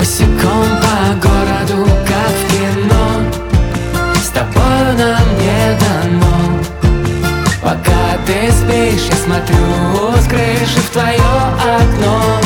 босиком по городу, как в кино. С тобою нам не дано. Пока ты спишь, я смотрю с крыши в твое окно.